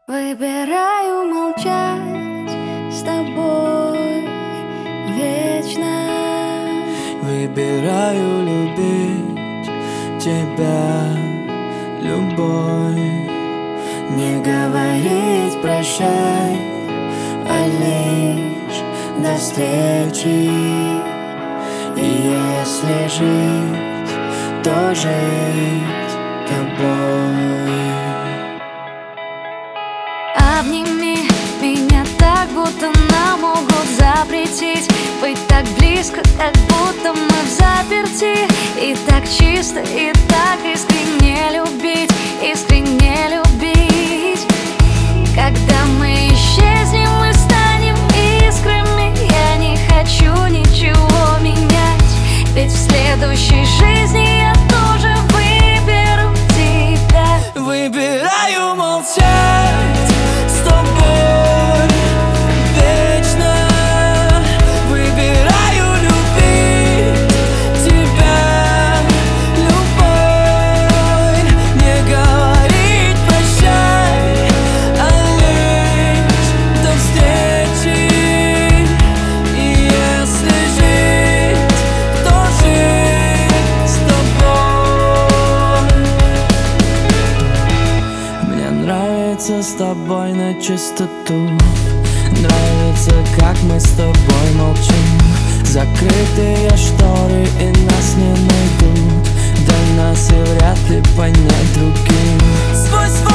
Выбираю молчать с тобой вечно. Выбираю любить тебя, любовь. Не говорить прощай, а лишь до встречи. И если жить, то жить тобой. Обними меня так, будто нам могут запретить быть так близко, как будто мы взаперти. И так чисто, и так искренне любить, искренне любить. Когда мы исчезнем, мы станем искрами. Я не хочу ничего менять, ведь в следующей жизни я тоже выберу тебя. Выбираю молчать с тобой вечно. Выбираю любить тебя, любовь. Не говорить прощай, а лишь до встречи. И если жить, то жить с тобой. Мне нравится с тобой на чистоту. Нравится, как мы с тобой молчим. Закрытые шторы и нас не найдут. Да нас и вряд ли понять другим. Сквозь